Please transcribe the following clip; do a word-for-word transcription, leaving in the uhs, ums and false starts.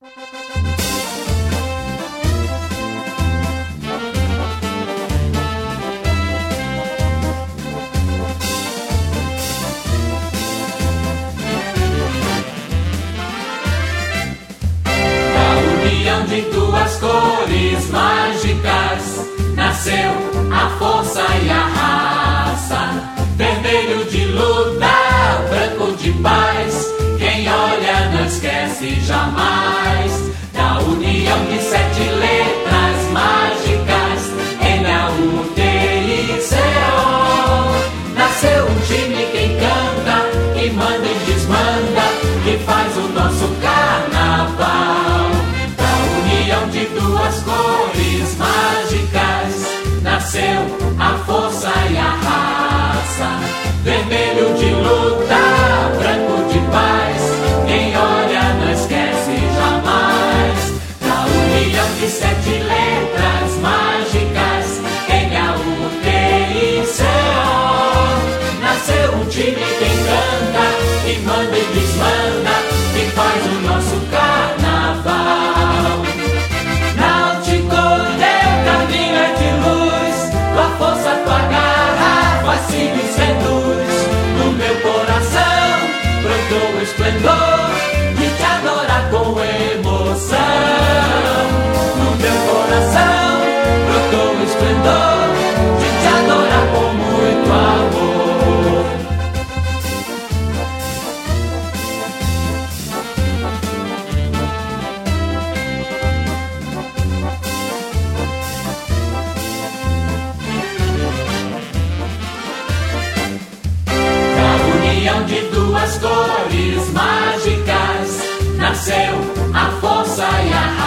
De duas cores mágicas nasceu a força e a raça. Vermelho de luta, branco de paz. Quem olha não esquece jamais da união de sete letras mágicas. N A U T I C O. Nasceu um time que encanta, que manda e desmanda, que faz o nosso carnaval. De duas cores mágicas nasceu a força e a raça. Vermelho de luta, branco de paz. Quem olha não esquece jamais da união de sete letras mágicas. N A U T I C O. Nasceu um time que encanta, que manda e desmanda, que faz o nosso carnaval. O esplendor de te adorar com emoção. No meu coração brotou o esplendor de te adorar com muito amor. Da união de duas cores mágicas nasceu a força e a